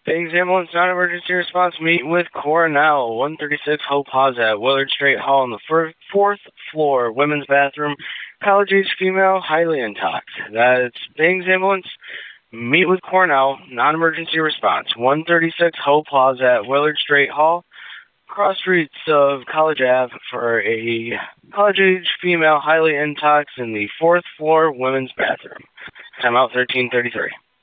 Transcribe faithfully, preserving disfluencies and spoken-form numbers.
Biggs Ambulance Non-Emergency Response meet with Cornell, one thirty-six Hope Plaza at Willard Straight Hall on the fir- fourth floor, women's bathroom, college-age female, highly intox. That's Biggs Ambulance, meet with Cornell, Non-Emergency Response, one thirty-six Hope Plaza at Willard Straight Hall, cross streets of College Ave for a college-age female, highly intox in the fourth floor, women's bathroom. Timeout thirteen thirty-three.